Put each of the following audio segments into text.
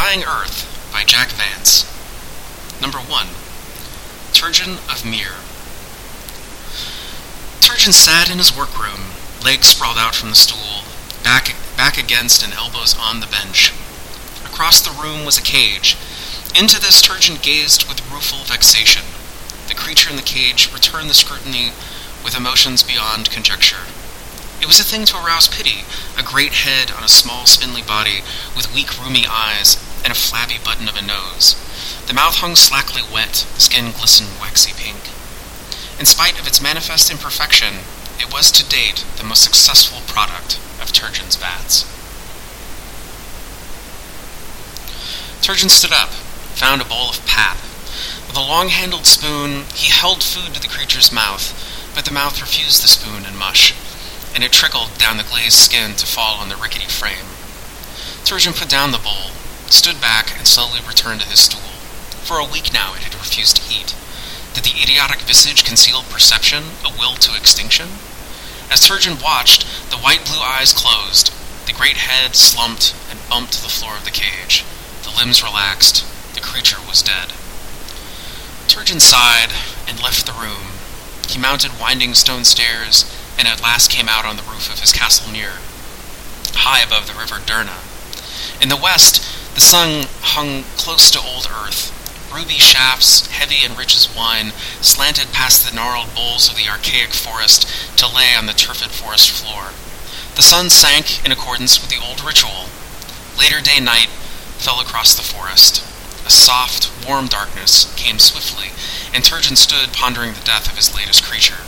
Dying Earth by Jack Vance. Number 1. Turgeon of Myr. Turgeon sat in his workroom, legs sprawled out from the stool, back against and elbows on the bench. Across the room was a cage. Into this Turgeon gazed with rueful vexation. The creature in the cage returned the scrutiny with emotions beyond conjecture. It was a thing to arouse pity, a great head on a small, spindly body, with weak, rheumy eyes, and a flabby button of a nose. The mouth hung slackly wet, the skin glistened waxy pink. In spite of its manifest imperfection, it was to date the most successful product of Turgeon's vats. Turgeon stood up, found a bowl of pap. With a long-handled spoon, he held food to the creature's mouth, but the mouth refused the spoon and mush, and it trickled down the glazed skin to fall on the rickety frame. Turgeon put down the bowl, stood back, and slowly returned to his stool. For a week now it had refused to eat. Did the idiotic visage conceal perception, a will to extinction? As Turgeon watched, the white-blue eyes closed, the great head slumped and bumped to the floor of the cage. The limbs relaxed. The creature was dead. Turgeon sighed and left the room. He mounted winding stone stairs and at last came out on the roof of his castle Myr, high above the river Durna. In the west, the sun hung close to old earth. Ruby shafts, heavy and rich as wine, slanted past the gnarled boles of the archaic forest to lay on the turfed forest floor. The sun sank in accordance with the old ritual. Later day night fell across the forest. A soft, warm darkness came swiftly, and Turgeon stood pondering the death of his latest creature.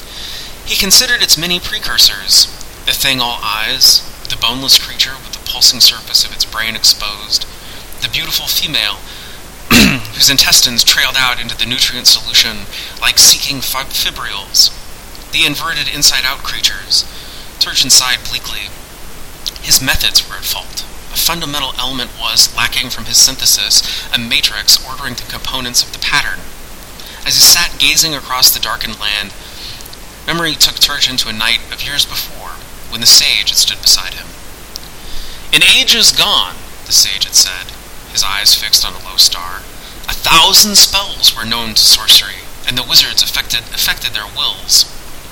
He considered its many precursors, the thing all eyes, the boneless creature with the pulsing surface of its brain exposed, the beautiful female whose intestines trailed out into the nutrient solution like seeking fibrils, the inverted inside-out creatures. Turgeon sighed bleakly. His methods were at fault. A fundamental element was lacking from his synthesis, a matrix ordering the components of the pattern. As he sat gazing across the darkened land, memory took Turgeon to a night of years before, when the sage had stood beside him. "In ages gone," the sage had said, his eyes fixed on a low star, 1,000 spells were known to sorcery, and the wizards affected their wills.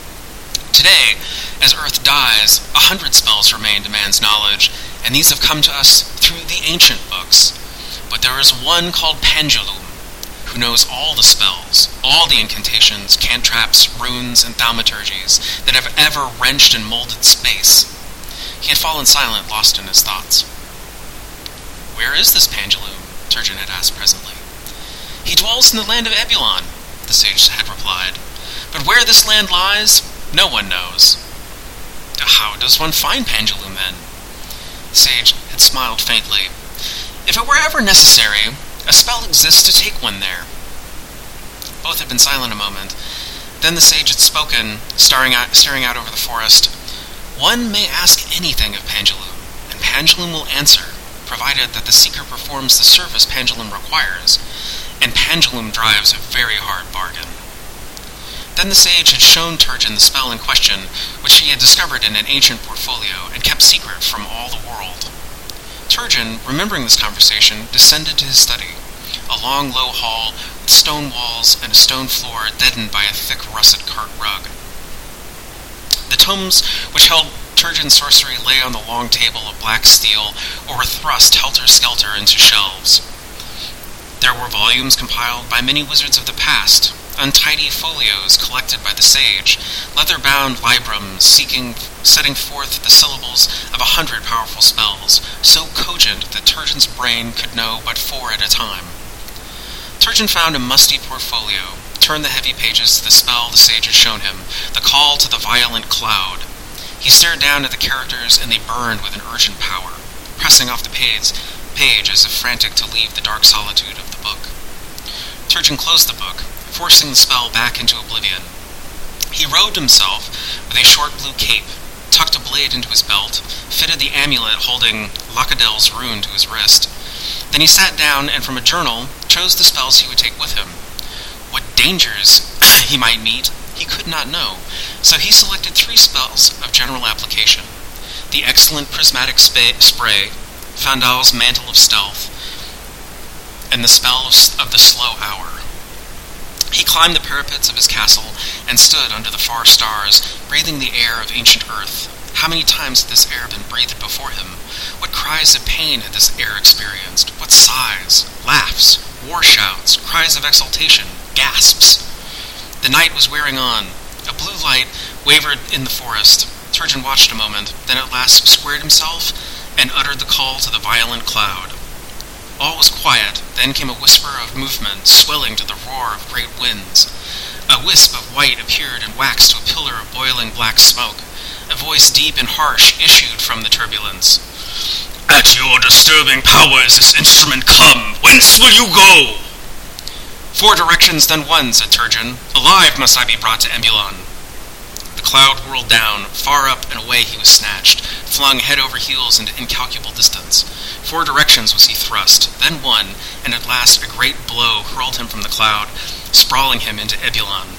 Today, as Earth dies, 100 spells remain to man's knowledge, and these have come to us through the ancient books. But there is one called Pendulum, who knows all the spells, all the incantations, cantraps, runes, and thaumaturgies that have ever wrenched and molded space. He had fallen silent, lost in his thoughts. "Where is this Pendulum?" Turgeon had asked presently. "He dwells in the land of Ebulon," the sage had replied. "But where this land lies, no one knows." "How does one find Pendulum, then?" The sage had smiled faintly. "If it were ever necessary, a spell exists to take one there." Both had been silent a moment. Then the sage had spoken, staring out over the forest. "One may ask anything of Pendulum, and Pendulum will answer, provided that the seeker performs the service Pendulum requires, and Pendulum drives a very hard bargain." Then the sage had shown Turgeon the spell in question, which he had discovered in an ancient portfolio and kept secret from all the world. Turgeon, remembering this conversation, descended to his study, a long, low hall with stone walls and a stone floor deadened by a thick russet cart rug. The tomes which held Turgeon's sorcery lay on the long table of black steel or were thrust helter-skelter into shelves. There were volumes compiled by many wizards of the past, untidy folios collected by the sage, leather-bound librams setting forth the syllables of 100 powerful spells, so cogent that Turgeon's brain could know but 4 at a time. Turgeon found a musty portfolio, turned the heavy pages to the spell the sage had shown him, the call to the violent cloud. He stared down at the characters, and they burned with an urgent power, pressing off the page as if frantic to leave the dark solitude of the book. Turgeon closed the book, forcing the spell back into oblivion. He robed himself with a short blue cape, tucked a blade into his belt, fitted the amulet holding Lakadel's rune to his wrist. Then he sat down and from a journal chose the spells he would take with him. What dangers he might meet, he could not know, so he selected 3 spells of general application: the excellent prismatic spray, Fandal's Mantle of Stealth, and the spell of the slow hour. He climbed the parapets of his castle and stood under the far stars, breathing the air of ancient earth. How many times had this air been breathed before him? What cries of pain had this air experienced? What sighs, laughs, war shouts, cries of exultation, gasps? The night was wearing on. A blue light wavered in the forest. Turgeon watched a moment, then at last squared himself and uttered the call to the violent cloud. All was quiet. Then came a whisper of movement, swelling to the roar of great winds. A wisp of white appeared and waxed to a pillar of boiling black smoke. A voice deep and harsh issued from the turbulence. "At your disturbing powers this instrument come. Whence will you go?" "4 directions, then 1, said Turgeon. "Alive must I be brought to Embulon." The cloud whirled down. Far up and away he was snatched, flung head over heels into incalculable distance. 4 directions was he thrust, then 1, and at last a great blow hurled him from the cloud, sprawling him into Embulon.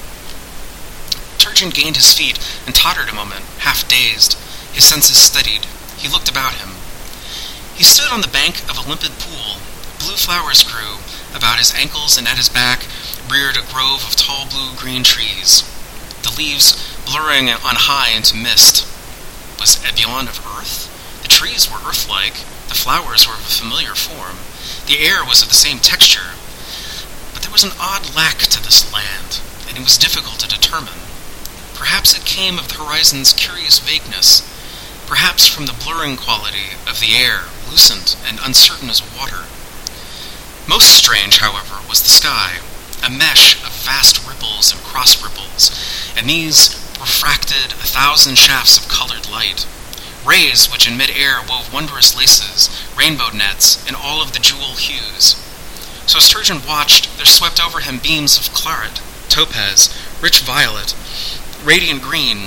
Turgeon gained his feet and tottered a moment, half dazed. His senses steadied. He looked about him. He stood on the bank of a limpid pool. Blue flowers grew. About his ankles and at his back reared a grove of tall blue-green trees, the leaves blurring on high into mist. Was Embulon of earth? The trees were earth-like. The flowers were of a familiar form. The air was of the same texture. But there was an odd lack to this land, and it was difficult to determine. Perhaps it came of the horizon's curious vagueness, perhaps from the blurring quality of the air, lucent and uncertain as water. Most strange, however, was the sky, a mesh of vast ripples and cross-ripples, and these refracted 1,000 shafts of colored light, rays which in mid-air wove wondrous laces, rainbow nets, in all of the jewel hues. So as Turgeon watched, there swept over him beams of claret, topaz, rich violet, radiant green.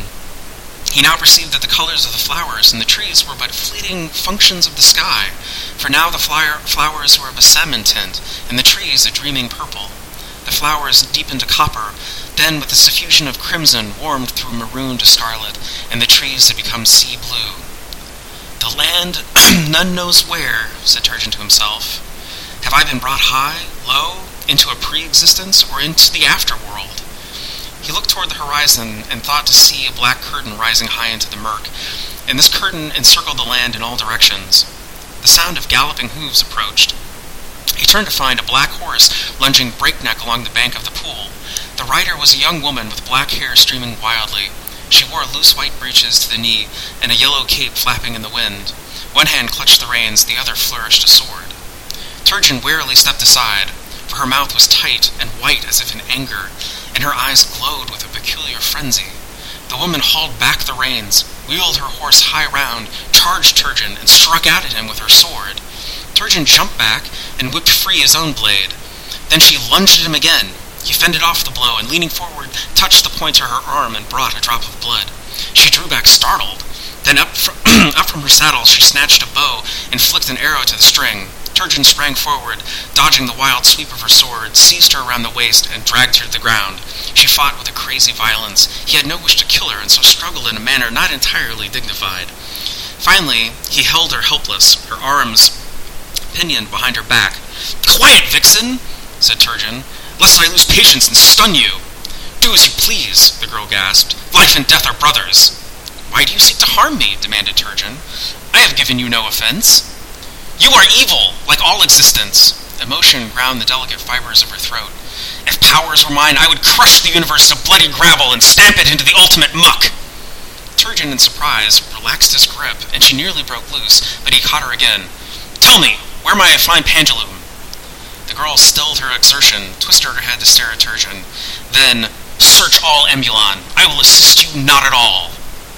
He now perceived that the colors of the flowers and the trees were but fleeting functions of the sky, for now the flowers were of a salmon tint, and the trees a dreaming purple. The flowers deepened to copper, then with a suffusion of crimson warmed through maroon to scarlet, and the trees had become sea blue. "The land, none knows where," said Turgeon to himself. "Have I been brought high, low, into a pre-existence, or into the afterworld?" He looked toward the horizon and thought to see a black curtain rising high into the murk, and this curtain encircled the land in all directions. The sound of galloping hooves approached. He turned to find a black horse lunging breakneck along the bank of the pool. The rider was a young woman with black hair streaming wildly. She wore loose white breeches to the knee and a yellow cape flapping in the wind. One hand clutched the reins, the other flourished a sword. Turgeon warily stepped aside, for her mouth was tight and white as if in anger, and her eyes glowed with a peculiar frenzy. The woman hauled back the reins, wheeled her horse high round, charged Turgeon, and struck out at him with her sword. Turgeon jumped back and whipped free his own blade. Then she lunged at him again. He fended off the blow and, leaning forward, touched the point to her arm and brought a drop of blood. She drew back startled. Then up from her saddle she snatched a bow and flicked an arrow to the string. Turgeon sprang forward, dodging the wild sweep of her sword, seized her around the waist, and dragged her to the ground. She fought with a crazy violence. He had no wish to kill her, and so struggled in a manner not entirely dignified. Finally, he held her helpless, her arms pinioned behind her back. "Quiet, vixen," said Turgeon, "lest I lose patience and stun you." "Do as you please," the girl gasped. "Life and death are brothers." "Why do you seek to harm me?" demanded Turgeon. "I have given you no offense." "You are evil, like all existence." Emotion ground the delicate fibers of her throat. "If powers were mine, I would crush the universe to bloody gravel and stamp it into the ultimate muck." Turgeon, in surprise, relaxed his grip, and she nearly broke loose, but he caught her again. "Tell me, where may I find Pendulum?" The girl stilled her exertion, twisted her head to stare at Turgeon. Then, "Search all Embulon. I will assist you not at all."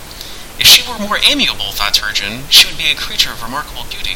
If she were more amiable, thought Turgeon, she would be a creature of remarkable beauty.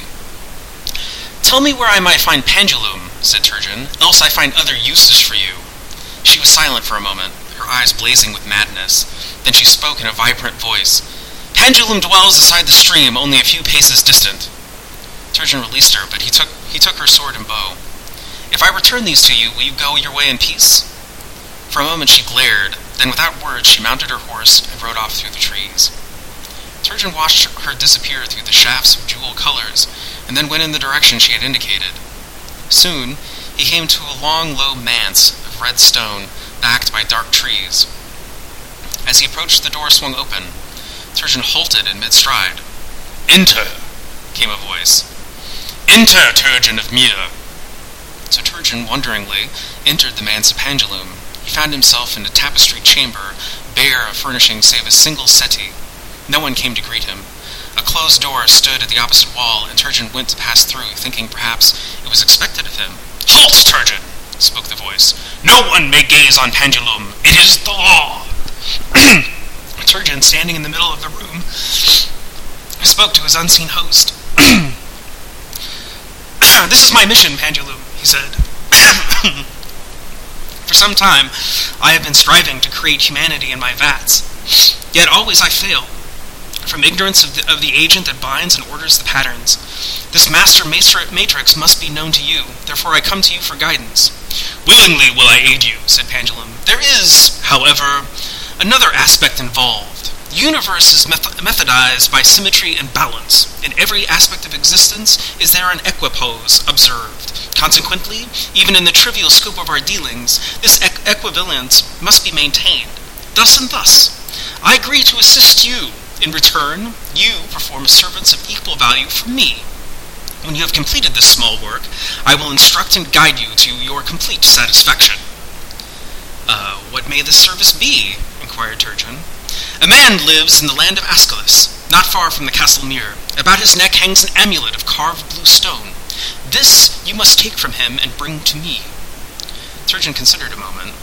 "Tell me where I might find Pendulum," said Turgeon, "else I find other uses for you." She was silent for a moment, her eyes blazing with madness. Then she spoke in a vibrant voice. "Pendulum dwells beside the stream, only a few paces distant." Turgeon released her, but he took her sword and bow. "If I return these to you, will you go your way in peace?" For a moment she glared, then without words she mounted her horse and rode off through the trees. Turgeon watched her disappear through the shafts of jewel colors, and then went in the direction she had indicated. Soon, He came to a long, low manse of red stone, backed by dark trees. As he approached, the door swung open. Turgeon halted in mid-stride. "Enter," came a voice. "Enter, Turgeon of Mere." So Turgeon, wonderingly, entered the manse of Pangaloom. He found himself in a tapestried chamber, bare of furnishing save a single settee. No one came to greet him. A closed door stood at the opposite wall, and Turgeon went to pass through, thinking perhaps it was expected of him. "Halt, Turgeon," spoke the voice. "No one may gaze on Pangaloom. It is the law." Turgeon, standing in the middle of the room, spoke to his unseen host. "This is my mission, Pangaloom," he said. "For some time, I have been striving to create humanity in my vats. Yet always I fail. From ignorance of the agent that binds and orders the patterns. This master matrix must be known to you, therefore I come to you for guidance." "Willingly will I aid you," said Pangaloom. "There is, however, another aspect involved. The universe is methodized by symmetry and balance. In every aspect of existence is there an equipoise observed. Consequently, even in the trivial scope of our dealings, this equivalence must be maintained. Thus and thus. I agree to assist you. In return, you perform service of equal value for me. When you have completed this small work, I will instruct and guide you to your complete satisfaction." What may this service be?" inquired Turgeon. "A man lives in the land of Ascalus, not far from the Castle Mere. About his neck hangs an amulet of carved blue stone. This you must take from him and bring to me." Turgeon considered a moment.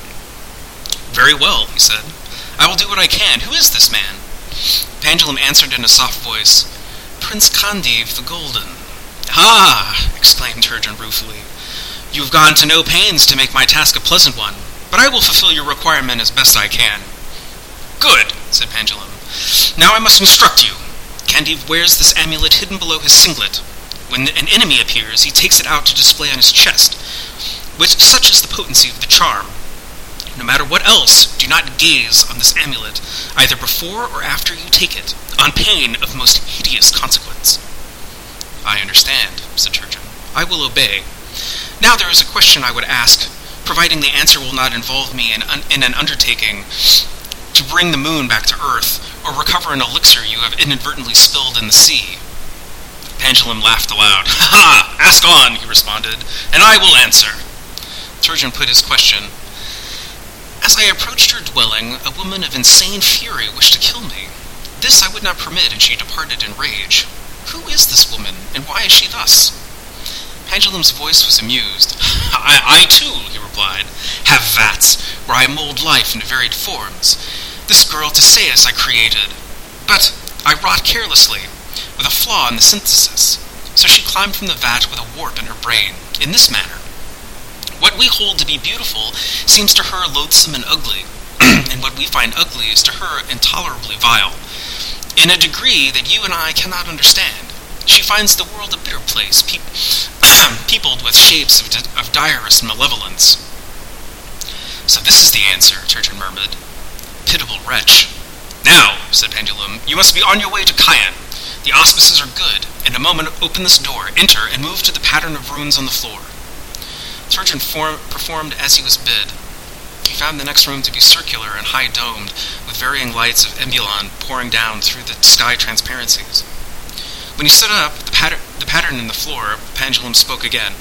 "Very well," he said. "I will do what I can. Who is this man?" Pangaloom answered in a soft voice, "Prince Candide the Golden." "Ah!" exclaimed Turgeon ruefully. "You have gone to no pains to make my task a pleasant one, but I will fulfill your requirement as best I can." "Good," said Pangaloom. "Now I must instruct you. Candide wears this amulet hidden below his singlet. When an enemy appears, he takes it out to display on his chest, which such is the potency of the charm. No matter what else, do not gaze on this amulet, either before or after you take it, on pain of most hideous consequence." "I understand," said Turgeon. "I will obey. Now there is a question I would ask, providing the answer will not involve me in an undertaking to bring the moon back to Earth, or recover an elixir you have inadvertently spilled in the sea." Pangaloom laughed aloud. "Ha ha! Ask on," he responded, "and I will answer." Turgeon put his question. "As I approached her dwelling, a woman of insane fury wished to kill me. This I would not permit, and she departed in rage. Who is this woman, and why is she thus?" Pangaloom's voice was amused. I too," he replied, "have vats where I mold life into varied forms. This girl Theseus I created, but I wrought carelessly, with a flaw in the synthesis. So she climbed from the vat with a warp in her brain, in this manner. What we hold to be beautiful seems to her loathsome and ugly, and what we find ugly is to her intolerably vile, in a degree that you and I cannot understand. She finds the world a bitter place, peopled with shapes of direst malevolence." "So this is the answer," Turgeon murmured. "Pitiable wretch." "Now," said Pangaloom, "you must be on your way to Caen. The auspices are good. In a moment open this door, enter, and move to the pattern of runes on the floor." Turgeon performed as he was bid. He found the next room to be circular and high-domed, with varying lights of ebullition pouring down through the sky transparencies. When he stood up, the pattern in the floor, Pangaloom spoke again.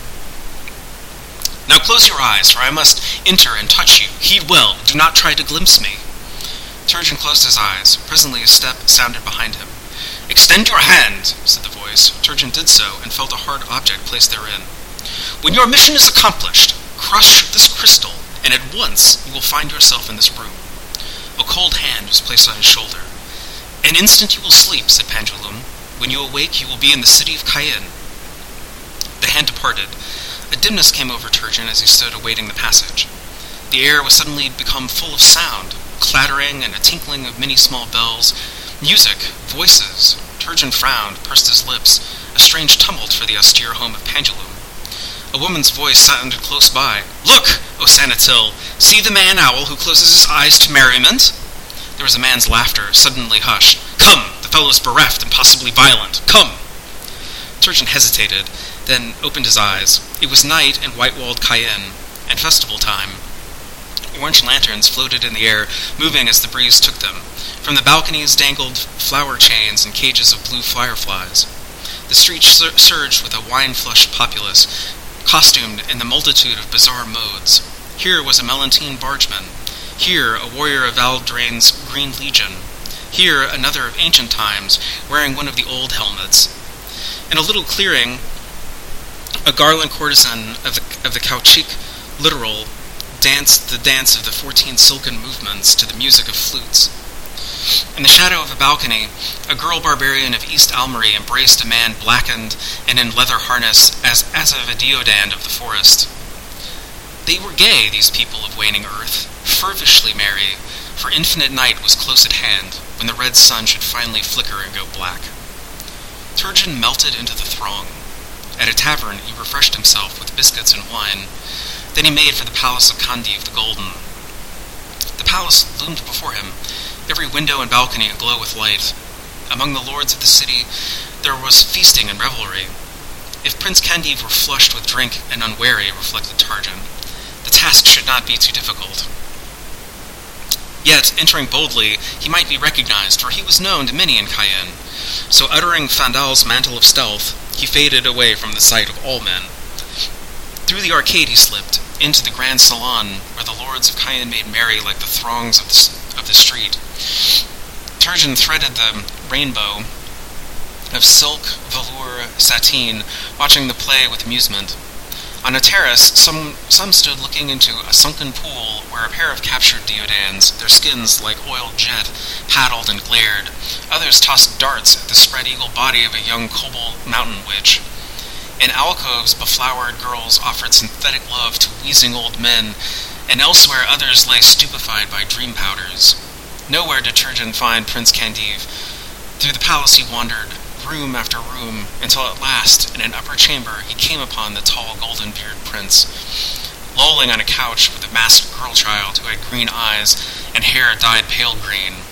"Now close your eyes, for I must enter and touch you. Heed well, do not try to glimpse me." Turgeon closed his eyes. Presently a step sounded behind him. "Extend your hand," said the voice. Turgeon did so, and felt a hard object placed therein. "When your mission is accomplished, crush this crystal, and at once you will find yourself in this room." A cold hand was placed on his shoulder. "An instant you will sleep," said Pangaloom. "When you awake, you will be in the city of Caen." The hand departed. A dimness came over Turgeon as he stood awaiting the passage. The air was suddenly become full of sound, clattering and a tinkling of many small bells, music, voices. Turgeon frowned, pursed his lips, a strange tumult for the austere home of Pangaloom. A woman's voice sounded close by. "Look, O Sanatil, see the man-owl who closes his eyes to merriment?" There was a man's laughter, suddenly hushed. "Come, the fellow's bereft and possibly violent. Come." Turgeon hesitated, then opened his eyes. It was night in white-walled Cayenne, and festival time. Orange lanterns floated in the air, moving as the breeze took them. From the balconies dangled flower chains and cages of blue fireflies. The streets surged with a wine-flushed populace, costumed in the multitude of bizarre modes. Here was a Melantine bargeman. Here a warrior of Valdrain's Green Legion. Here another of ancient times, wearing one of the old helmets. In a little clearing, a garland courtesan of the Cacique literal danced the dance of the 14 silken movements to the music of flutes. In the shadow of a balcony, a girl barbarian of East Almery embraced a man blackened and in leather harness as of a deodand of the forest. They were gay, these people of waning earth, fervishly merry, for infinite night was close at hand, when the red sun should finally flicker and go black. Turgeon melted into the throng. At a tavern, he refreshed himself with biscuits and wine. Then he made for the palace of Candide the Golden. The palace loomed before him, every window and balcony aglow with light. Among the lords of the city, there was feasting and revelry. If Prince Candide were flushed with drink and unwary, reflected Turgeon, the task should not be too difficult. Yet, entering boldly, he might be recognized, for he was known to many in Cayenne. So uttering Fandal's mantle of stealth, he faded away from the sight of all men. Through the arcade he slipped, into the grand salon, where the lords of Cayenne made merry like the throngs of the street. Turgeon threaded the rainbow of silk, velour, sateen, watching the play with amusement. On a terrace, some stood looking into a sunken pool where a pair of captured deodans, their skins like oiled jet, paddled and glared. Others tossed darts at the spread-eagle body of a young cobalt mountain witch. In alcoves, beflowered girls offered synthetic love to wheezing old men, and elsewhere others lay stupefied by dream powders. Nowhere did Turgeon find Prince Candide. Through the palace he wandered, room after room, until at last, in an upper chamber, he came upon the tall golden-bearded prince, lolling on a couch with a masked girl-child who had green eyes and hair dyed pale green.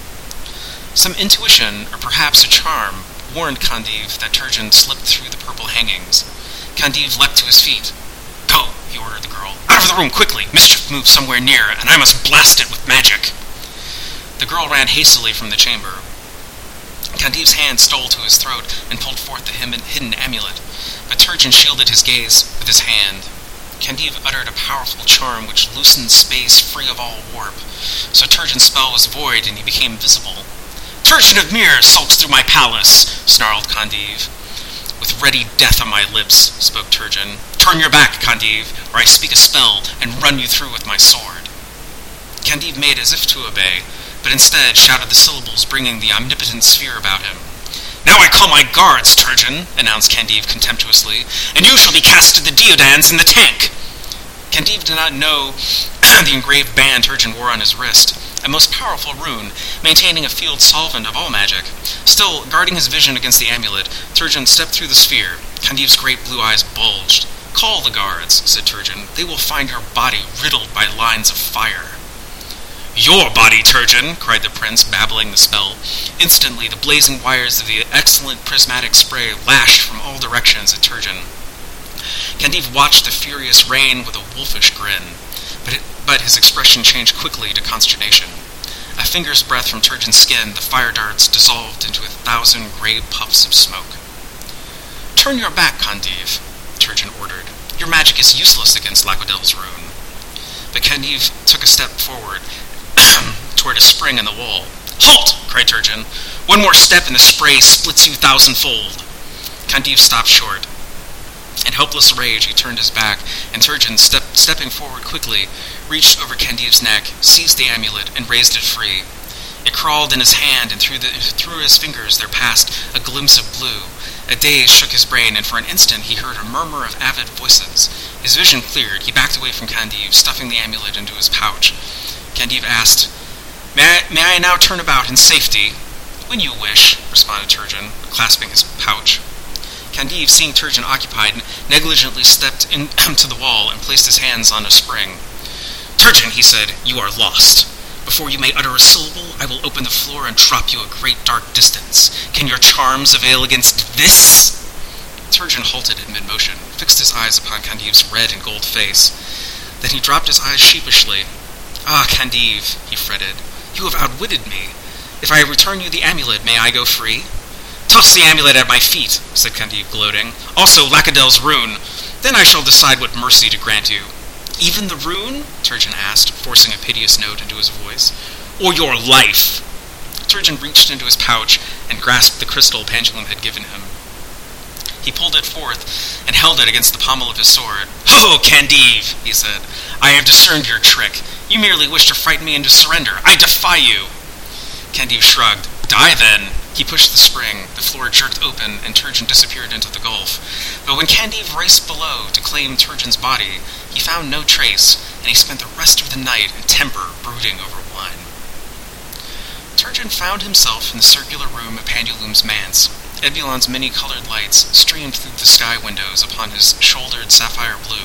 Some intuition, or perhaps a charm, warned Candide that Turgeon slipped through the purple hangings. Candide leapt to his feet. "Go," he ordered the girl. "Out of the room, quickly! Mischief moves somewhere near, and I must blast it with magic." The girl ran hastily from the chamber. Candide's hand stole to his throat and pulled forth the hidden amulet, but Turgeon shielded his gaze with his hand. Candide uttered a powerful charm which loosened space free of all warp, so Turgeon's spell was void and he became visible. "Turgeon of Myr sulks through my palace," snarled Candide. "With ready death on my lips," spoke Turgeon. "Turn your back, Candide, or I speak a spell and run you through with my sword." Candide made as if to obey, but instead shouted the syllables bringing the omnipotent sphere about him. "Now I call my guards, Turgeon," announced Candide contemptuously, "and you shall be cast to the deodans in the tank." Candide did not know the engraved band Turgeon wore on his wrist, a most powerful rune, maintaining a field solvent of all magic. Still, guarding his vision against the amulet, Turgeon stepped through the sphere. Candide's great blue eyes bulged. "Call the guards," said Turgeon. "They will find your body riddled by lines of fire." "Your body, Turgeon!" cried the prince, babbling the spell. Instantly, the blazing wires of the excellent prismatic spray lashed from all directions at Turgeon. Candide watched the furious rain with a wolfish grin, but his expression changed quickly to consternation. A finger's breadth from Turgeon's skin, the fire darts dissolved into 1,000 gray puffs of smoke. "Turn your back, Candide," Turgeon ordered. "Your magic is useless against Laquadel's rune." But Candide took a step forward toward a spring in the wall. "Halt!" cried Turgeon. "One more step and the spray splits you 1,000-fold." Candide stopped short. In helpless rage, he turned his back, and Turgeon, stepping forward quickly, reached over Candide's neck, seized the amulet, and raised it free. It crawled in his hand, and through his fingers there passed a glimpse of blue. A daze shook his brain, and for an instant he heard a murmur of avid voices. His vision cleared. He backed away from Candide, stuffing the amulet into his pouch. Candide asked, May I now turn about in safety?" "When you wish," responded Turgeon, clasping his pouch. Candide, seeing Turgeon occupied, negligently stepped into the wall and placed his hands on a spring. "Turgeon," he said, "you are lost. Before you may utter a syllable, I will open the floor and drop you a great dark distance. Can your charms avail against this?" Turgeon halted in mid-motion, fixed his eyes upon Candive's red and gold face. Then he dropped his eyes sheepishly. "Ah, Candive," he fretted, "you have outwitted me. If I return you the amulet, may I go free?" "Toss the amulet at my feet," said Candive, gloating. "Also Lacadel's rune. Then I shall decide what mercy to grant you." "Even the rune?" Turgeon asked, forcing a piteous note into his voice. "Or your life?" Turgeon reached into his pouch and grasped the crystal Pendulum had given him. He pulled it forth and held it against the pommel of his sword. "Ho, Candive," he said, "I have discerned your trick. You merely wish to frighten me into surrender. I defy you." Candive shrugged. "Die, then." He pushed the spring, the floor jerked open, and Turgeon disappeared into the gulf. But when Candive raced below to claim Turgeon's body, he found no trace, and he spent the rest of the night in temper brooding over wine. Turgeon found himself in the circular room of Pendulum's manse. Ebulon's many-colored lights streamed through the sky windows upon his shouldered sapphire blue.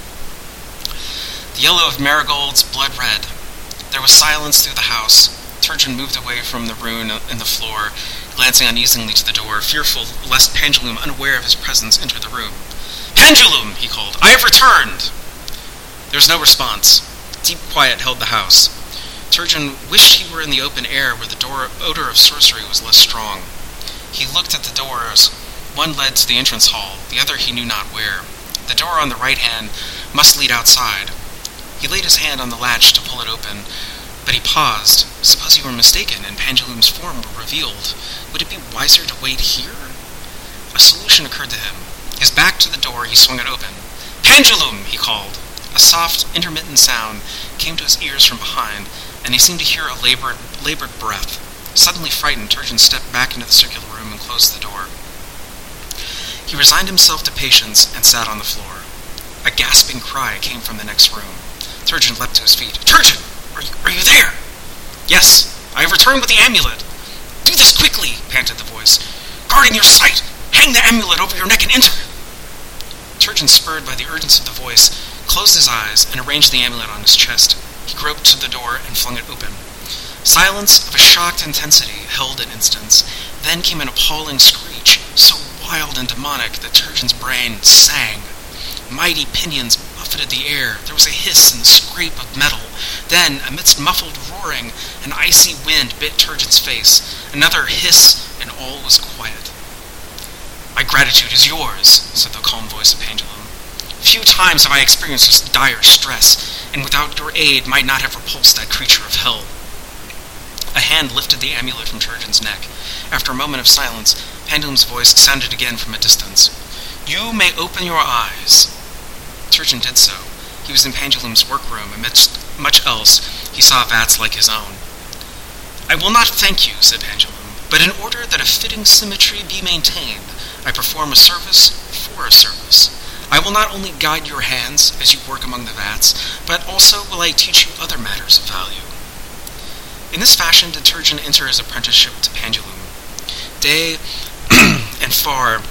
The yellow of marigolds, blood red. There was silence through the house. Turgeon moved away from the rune in the floor, glancing uneasily to the door, fearful lest Pendulum, unaware of his presence, enter the room. "Pendulum!" he called. "I have returned!" There was no response. Deep quiet held the house. Turgeon wished he were in the open air where the odor of sorcery was less strong. He looked at the doors. One led to the entrance hall, the other he knew not where. The door on the right hand must lead outside. He laid his hand on the latch to pull it open, but he paused. Suppose he were mistaken and Pendulum's form were revealed. Would it be wiser to wait here? A solution occurred to him. His back to the door, he swung it open. "Pendulum!" he called. A soft, intermittent sound came to his ears from behind, and he seemed to hear a labored breath. Suddenly frightened, Turgeon stepped back into the circular room and closed the door. He resigned himself to patience and sat on the floor. A gasping cry came from the next room. Turgeon leapt to his feet. "Turgeon! Are you there?" "Yes, I have returned with the amulet." "Do this quickly," panted the voice. "Guarding your sight! Hang the amulet over your neck and enter!" Turgeon, spurred by the urgency of the voice, closed his eyes and arranged the amulet on his chest. He groped to the door and flung it open. Silence of a shocked intensity held an instant. Then came an appalling screech, so wild and demonic that Turgeon's brain sang. Mighty pinions buffeted the air. There was a hiss and the scrape of metal. Then, amidst muffled roaring, an icy wind bit Turgeon's face. Another hiss, and all was quiet. "My gratitude is yours," said the calm voice of Pendulum. "Few times have I experienced this dire stress, and without your aid might not have repulsed that creature of hell." A hand lifted the amulet from Turgeon's neck. After a moment of silence, Pendulum's voice sounded again from a distance. "You may open your eyes." Turgeon did so. He was in Pendulum's workroom. Amidst much else, he saw vats like his own. "I will not thank you," said Pendulum, "but in order that a fitting symmetry be maintained, I perform a service for a service. I will not only guide your hands as you work among the vats, but also will I teach you other matters of value." In this fashion did Turgeon enter his apprenticeship to Pendulum. Day and far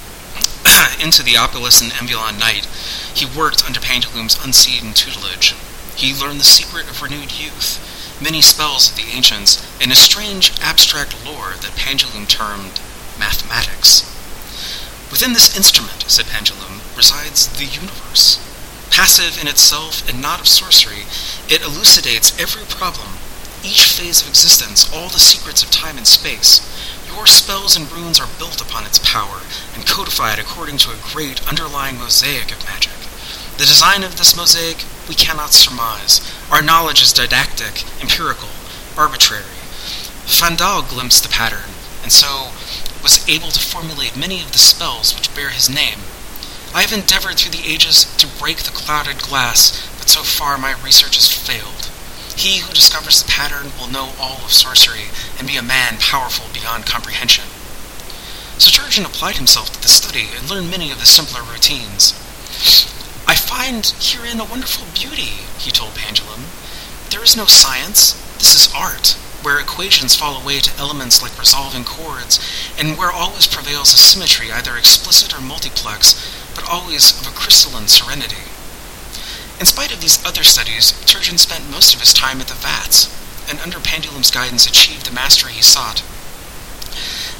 into the opulent Ebulon night, he worked under Pendulum's unseen tutelage. He learned the secret of renewed youth, many spells of the ancients, and a strange abstract lore that Pendulum termed mathematics. "Within this instrument," said Pendulum, "resides the universe. Passive in itself and not of sorcery, it elucidates every problem, each phase of existence, all the secrets of time and space. Your spells and runes are built upon its power and codified according to a great underlying mosaic of magic. The design of this mosaic we cannot surmise. Our knowledge is didactic, empirical, arbitrary. Fandal glimpsed the pattern, and so was able to formulate many of the spells which bear his name. I have endeavored through the ages to break the clouded glass, but so far my research has failed. He who discovers the pattern will know all of sorcery and be a man powerful beyond comprehension." So Turgeon applied himself to the study and learned many of the simpler routines. "I find herein a wonderful beauty," he told Pendulum. "There is no science. This is art, where equations fall away to elements like resolving chords, and where always prevails a symmetry, either explicit or multiplex, but always of a crystalline serenity." In spite of these other studies, Turgeon spent most of his time at the vats, and under Pendulum's guidance achieved the mastery he sought.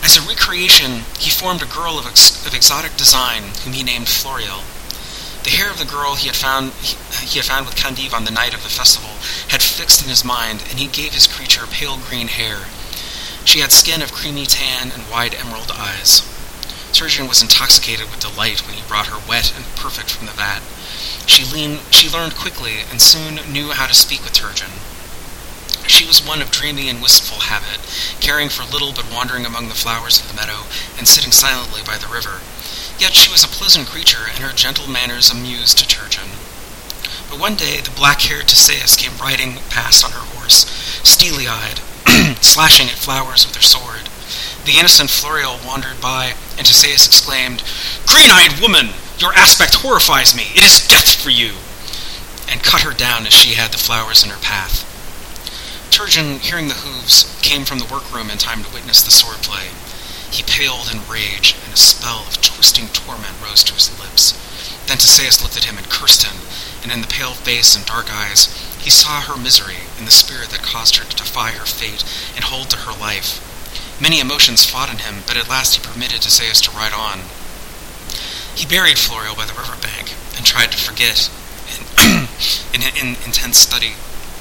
As a recreation, he formed a girl of exotic design, whom he named Floriel. The hair of the girl he had found with Candide on the night of the festival had fixed in his mind, and he gave his creature pale green hair. She had skin of creamy tan and wide emerald eyes. Turgeon was intoxicated with delight when he brought her wet and perfect from the vat. She learned quickly and soon knew how to speak with Turgeon. She was one of dreamy and wistful habit, caring for little but wandering among the flowers of the meadow and sitting silently by the river. Yet she was a pleasant creature, and her gentle manners amused Turgeon. But one day the black-haired Tesseus came riding past on her horse, steely-eyed, slashing at flowers with her sword. The innocent Floriel wandered by, and Tesseus exclaimed, "Green-eyed woman, your aspect horrifies me. It is death for you!" and cut her down as she had the flowers in her path. Turgeon, hearing the hooves, came from the workroom in time to witness the swordplay. He paled in rage, and a spell of twisting torment rose to his lips. Then Tesseus looked at him and cursed him, and in the pale face and dark eyes he saw her misery and the spirit that caused her to defy her fate and hold to her life. Many emotions fought in him, but at last he permitted Tesseus to ride on. He buried Floriel by the river bank and tried to forget in intense study.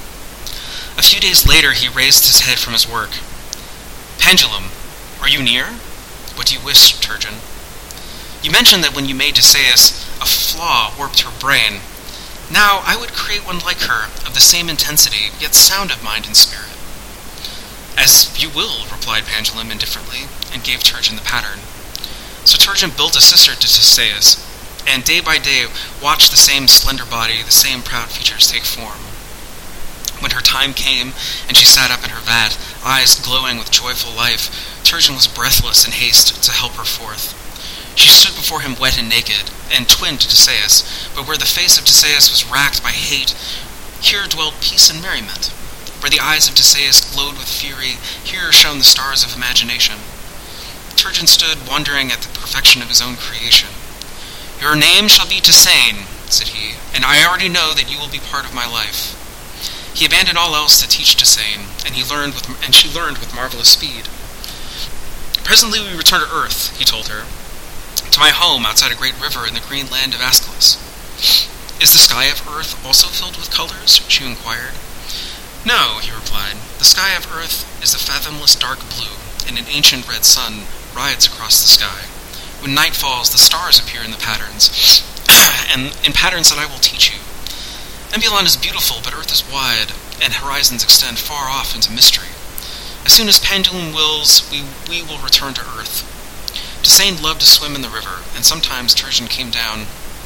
A few days later he raised his head from his work. "Pendulum, are you near? What do you wish, Turgeon?" "You mentioned that when you made Tesseus, a flaw warped her brain. Now I would create one like her, of the same intensity, yet sound of mind and spirit." "As you will," replied Pendulum indifferently, and gave Turgeon the pattern. So Turgeon built a sister to Tesseus, and day by day watched the same slender body, the same proud features take form. When her time came, and she sat up in her vat, eyes glowing with joyful life, Turgeon was breathless in haste to help her forth. She stood before him wet and naked, and twinned to Tesseus, but where the face of Tesseus was racked by hate, here dwelled peace and merriment. Where the eyes of Tesseus glowed with fury, here shone the stars of imagination. Turgeon stood wondering at the perfection of his own creation. "Your name shall be Tessein," said he, "and I already know that you will be part of my life." He abandoned all else to teach Tessein, and she learned with marvelous speed. "Presently we return to Earth," he told her, "to my home outside a great river in the green land of Aeschylus." "Is the sky of Earth also filled with colors?" she inquired. "No," he replied. "The sky of Earth is a fathomless dark blue, and an ancient red sun rides across the sky. When night falls, the stars appear in the patterns, and in patterns that I will teach you. Embulon is beautiful, but Earth is wide, and horizons extend far off into mystery. As soon as Pendulum wills, we will return to Earth." Tessein loved to swim in the river, and sometimes Turgeon came down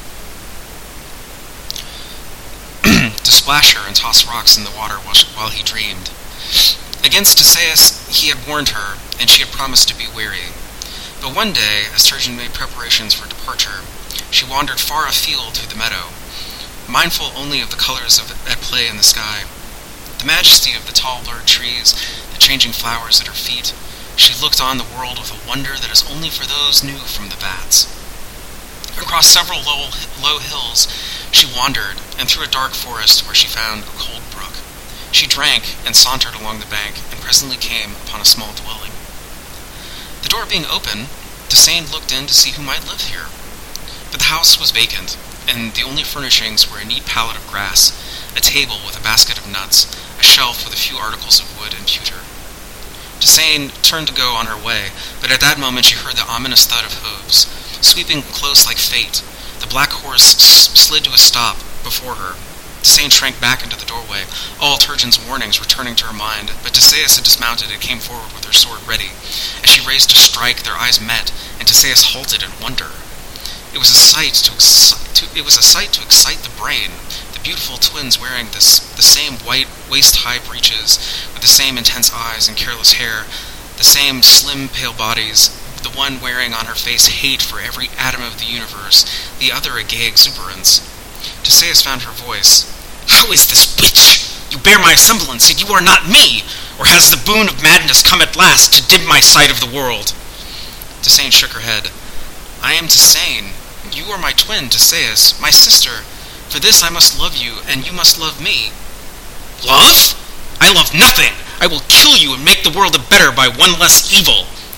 to splash her and toss rocks in the water while he dreamed. Against Tesseus he had warned her, and she had promised to be wary. But one day, as Turgeon made preparations for departure, she wandered far afield through the meadow, mindful only of the colors at play in the sky, the majesty of the tall lurid trees, the changing flowers at her feet. She looked on the world with a wonder that is only for those new from the vats. Across several low hills she wandered, and through a dark forest where she found a cold brook. She drank and sauntered along the bank, and presently came upon a small dwelling. The door being open, Tessein looked in to see who might live here. But the house was vacant, and the only furnishings were a neat pallet of grass, a table with a basket of nuts, a shelf with a few articles of wood and pewter. Tessein turned to go on her way, but at that moment she heard the ominous thud of hooves. Sweeping close like fate, the black horse slid to a stop before her. Tessein shrank back into the doorway, all Turgeon's warnings returning to her mind, but Tesseus had dismounted and came forward with her sword ready. As she raised to strike, their eyes met, and Tesseus halted in wonder. It was a sight to excite the brain. The beautiful twins wearing the same white waist-high breeches, with the same intense eyes and careless hair, the same slim, pale bodies, the one wearing on her face hate for every atom of the universe, the other a gay exuberance. Tesseus found her voice. "How is this, witch? You bear my semblance, yet you are not me! Or has the boon of madness come at last to dim my sight of the world?" Tessein shook her head. "I am Tessein. You are my twin, Tesseus, my sister. For this I must love you, and you must love me." "Love? I love nothing! I will kill you and make the world a better by one less evil."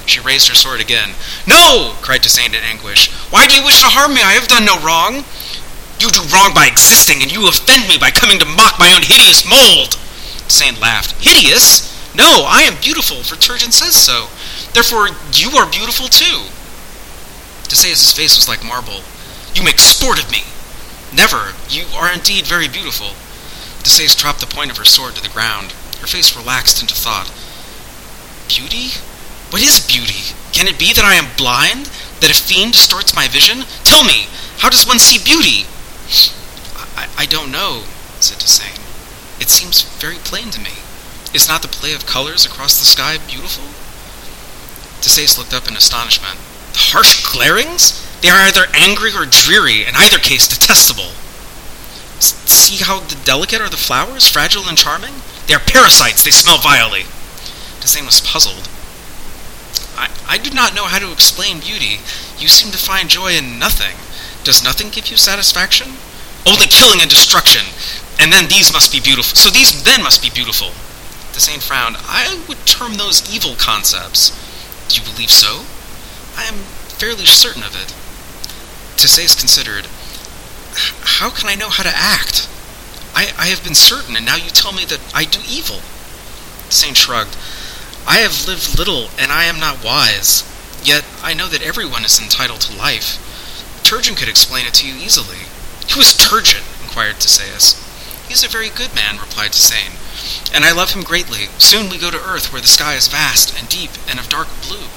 She raised her sword again. "No!" cried Dysane in anguish. "Why do you wish to harm me? I have done no wrong." "You do wrong by existing, and you offend me by coming to mock my own hideous mold." Dysane laughed. "Hideous? No, I am beautiful, for Turgeon says so. Therefore, you are beautiful too." Dysaias' face was like marble. "You make sport of me." "Never. You are indeed very beautiful." Dysaias dropped the point of her sword to the ground. Her face relaxed into thought. "Beauty? What is beauty? Can it be that I am blind? That a fiend distorts my vision? Tell me, how does one see beauty?" I don't know," said Dysane. "It seems very plain to me. Is not the play of colors across the sky beautiful?" Dysaias looked up in astonishment. "The harsh glarings? They are either angry or dreary, in either case detestable. See how delicate are the flowers, fragile and charming? They are parasites, they smell vilely." Dysane was puzzled. I do not know how to explain beauty. You seem to find joy in nothing. Does nothing give you satisfaction?" "Only killing and destruction, and then these must be beautiful. So these then must be beautiful." Dysane frowned. "I would term those evil concepts." "Do you believe so?" "I am fairly certain of it." Dysaias considered. "How can I know how to act? I have been certain, and now you tell me that I do evil." Dysane shrugged. "I have lived little, and I am not wise. Yet I know that everyone is entitled to life. Turgeon could explain it to you easily." "Who is Turgeon?" inquired Dysaias. "He is a very good man," replied Dysane, "and I love him greatly. Soon we go to Earth, where the sky is vast and deep and of dark blue."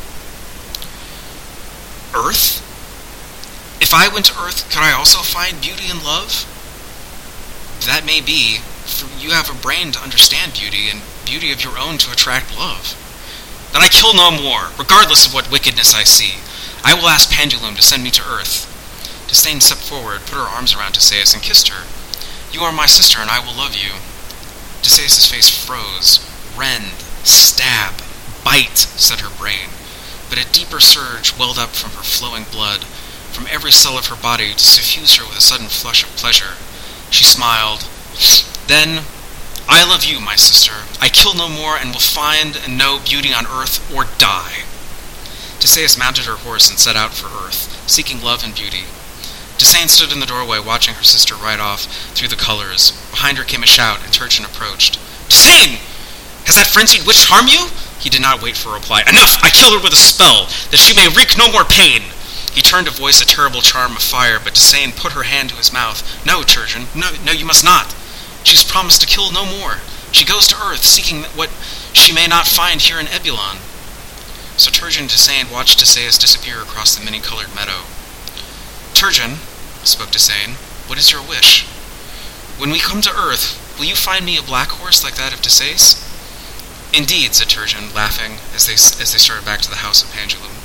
"Earth? If I went to Earth, could I also find beauty and love?" "That may be, for you have a brain to understand beauty, and beauty of your own to attract love." "Then I kill no more, regardless of what wickedness I see. I will ask Pendulum to send me to Earth." Dysane stepped forward, put her arms around Dysaias, and kissed her. "You are my sister, and I will love you." Dysaias' face froze. "Rend, stab, bite," said her brain. But a deeper surge welled up from her flowing blood, from every cell of her body, to suffuse her with a sudden flush of pleasure. She smiled. "Then, I love you, my sister. I kill no more, and will find and know beauty on Earth, or die." Dysaias mounted her horse and set out for Earth, seeking love and beauty. Dysane stood in the doorway, watching her sister ride off through the colors. Behind her came a shout, and Turgeon approached. "Dysane! Has that frenzied witch harmed you?" He did not wait for a reply. "Enough! I kill her with a spell, that she may wreak no more pain." He turned to voice a terrible charm of fire, but Dysane put her hand to his mouth. "No, Turgeon, no, you must not. She's promised to kill no more. She goes to Earth, seeking what she may not find here in Ebulon." So Turgeon and Dysane watched Dysaias disappear across the many-colored meadow. "Turgeon," spoke Dysane, "what is your wish?" "When we come to Earth, will you find me a black horse like that of Dysaias?" "Indeed," said Turgeon, laughing, as they started back to the house of Pendulum.